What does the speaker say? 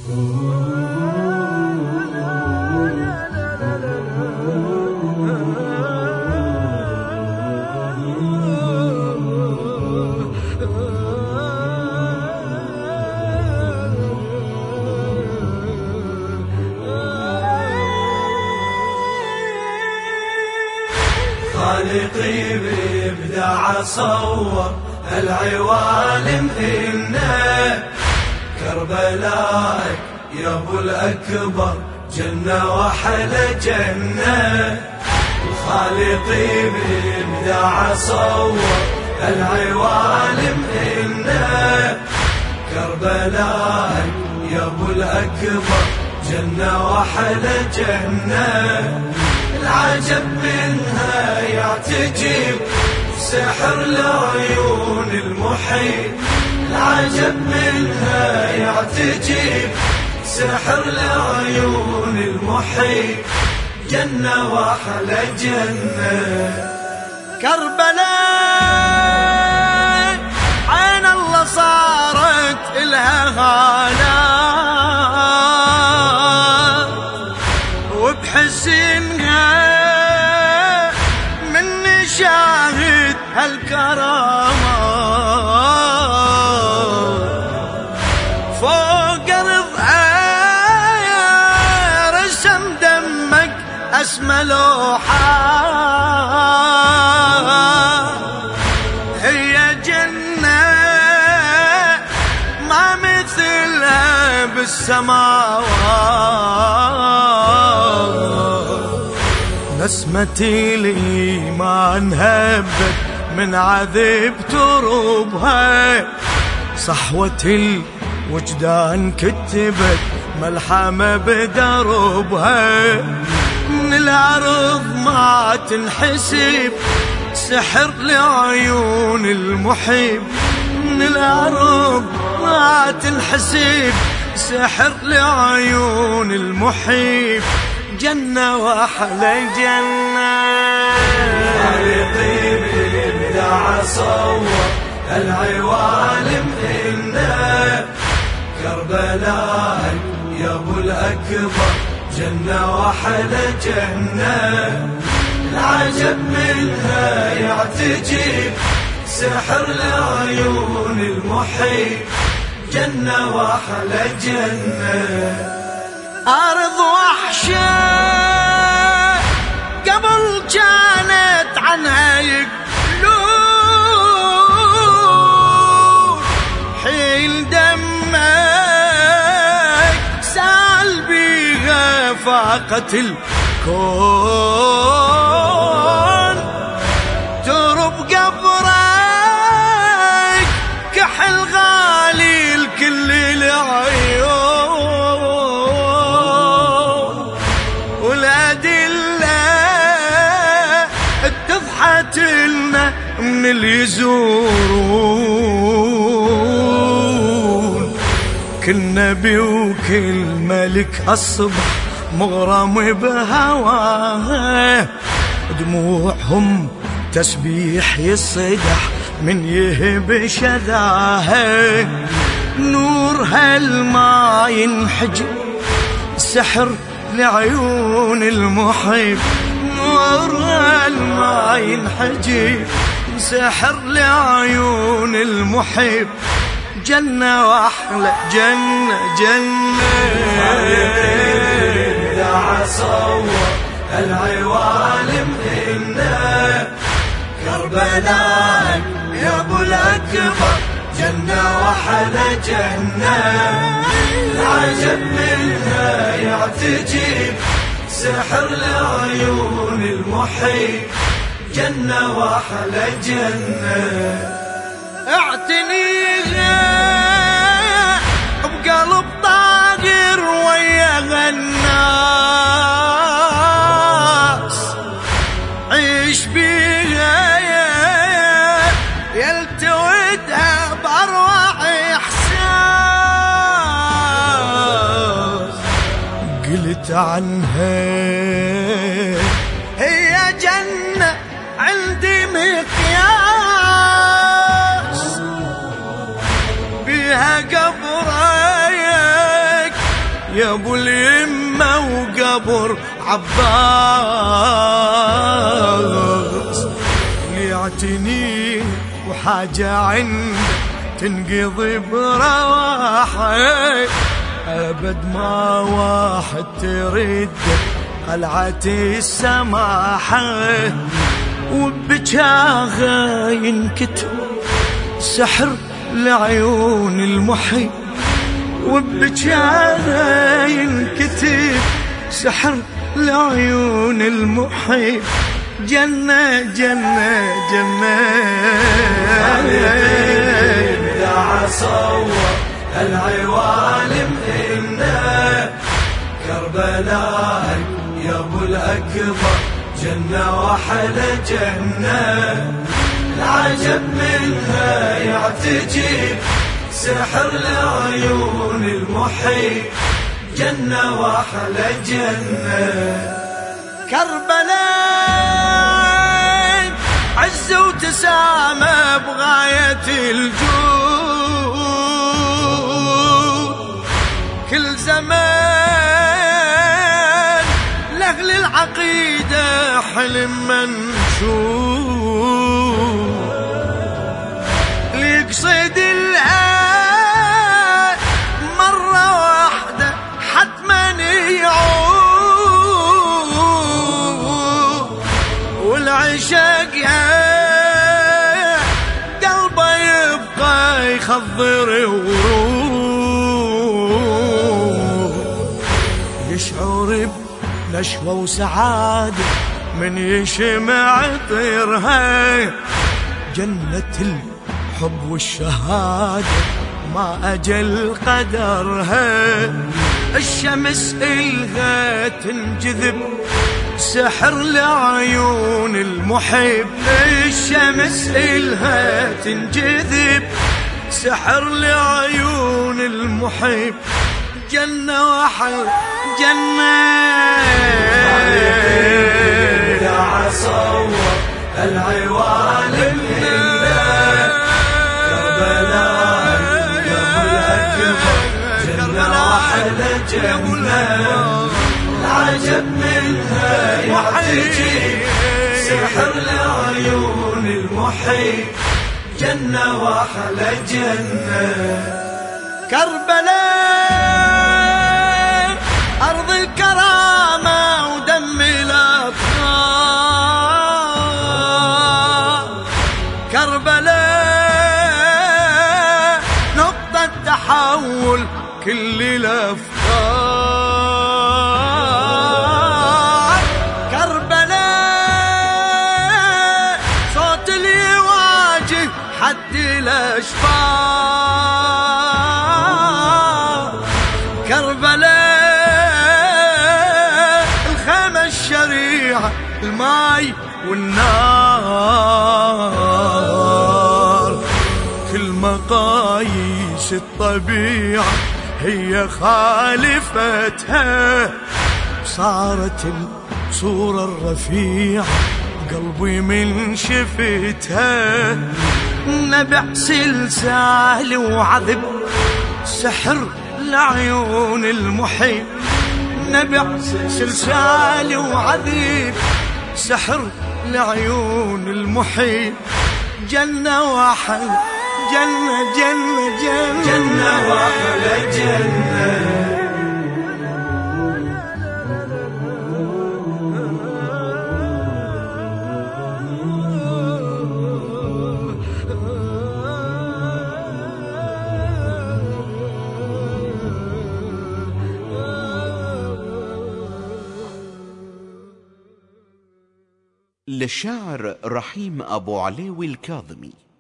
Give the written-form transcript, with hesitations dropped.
خالقي بإبداع صور العوالم إنك كربلائك يا ابو الأكبر جنة وحلى جنة. خالقي بإبداع صور العوالم إنك كربلائك يا ابو الأكبر جنة وحلى جنة. العجب منها يعتجب سحر العيون المحيط. العجب منها يعتجب سحر العيون المحيط جنة وحلى جنة. كربلاء عين الله صارت إلها غالة وبحسنها من شاهد هالكرامة فوق رضعها رسم دمك أسمى لوحة. هي جنة ما مثلها بالسماوات. نسمتي الإيمان هبت من عذب تربها. صحوة الوجدان كتبت ملحمة بدربها. من العرض ما تنحسب سحر لعيون المحب. من العرض ما تنحسب سحر لعيون المحب جنة وحلى جنة. خالقي بإبداع صور العوالم إنك كربلائك يا ابو الأكبر جنة وحلى جنة. العجب منها يعتجب سحر العيون المحيط جنة وحلى جنة. أرض وحشة قبل كانت عنها يقولون حيل دمك سال بيها فاقت الكون. ترب قبرك كحل غالي الكل العيون. والأدلة اتضحت لنا من اللي يزورون. كل نبي وكل ملك الصبح مغرم بهواه. دموعهم تسبيح يصدح من يهب شذاها. نور هالما ينحجب سحر لعيون المحب. نور هالما ينحجب سحر لعيون المحب جنة وحلى جنة جنة. إبداع صور العوالم إنك كربلاء يا ابو الأكبر جنة وحلى جنة. العجب منها يعتجب سحر العيون المحيط جنة وحلى جنة. اعتنيها بقلب طاهر ويا الناس. عيش بيها يلتوتها بأروع إحساس. قلت عنها هي جنة عندي مقياس. بها قبرك يا ابو اليمة وقبر عباس، يعتني وحاجة عنده تنقضي برواحه، أبد ما واحد ترد قلعة السماحة، وبجاغه ينكتب سحر لعيون المحب، وبجاغه ينكتب سحر لعيون المحب، جنة جنة جنة. إذا صور العوالم إنه كربلاء يا ابو الأكبر، جنة وحلا جنة، العجب منها يعتجب سحر لعيون المحيط، جنة وحلا جنة. كربلاء عز وتسامى بغاية الجود، كل زمان لأهل العقيدة حلم منشود، ليقصد الآن مرة واحدة حتما يعود، والعشاق يا قلبه يبقى يخضر ورود، يشعر بنشوة وسعادة من يشمع طيرها، جنة الحب والشهادة ما أجل قدرها، الشمس إلها تنجذب سحر لعيون المحب، الشمس إلها تنجذب سحر لعيون المحب، جنة وحل جنة. إذا صور العوالم إنه كربلاء يا ابو الأكبر، جنة وحلا جنة، العجب منها يعتجب سحر لعيون المحيط، جنة وحلا جنة. كربلاء أرض الكرامة ودم الأطهار، كربلاء نقطة تحول كل الأفكار، كربلاء صوت اللي يواجه حد الأشفار، كربلاء الخيمة الشريعة الماي والنار، كل مقاييس الطبيعة هي خالفتها، صارت الصورة الرفيعة قلبي من شفتها، نبع سلسال وعذب سحر لعيون المحيط، نبع سلسال وعذب سحر لعيون المحيط، جنة وحل جنة جنة جنة، جنة وحلا جنة. للشاعر رحيم أبو عليوي الكاظمي.